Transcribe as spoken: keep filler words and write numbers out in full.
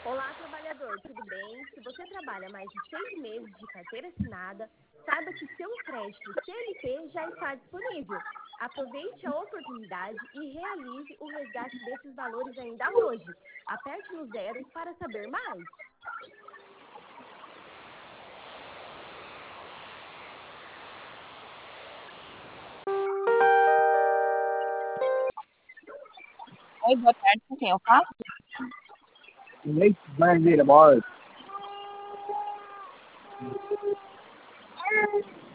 Olá, trabalhador, tudo bem? Se você trabalha mais de seis meses de carteira assinada, saiba que seu crédito C L T já está disponível. Aproveite a oportunidade e realize o resgate desses valores ainda hoje. Aperte no zero para saber mais. Oi, boa tarde, com quem eu falo? Leite brasileira, bora.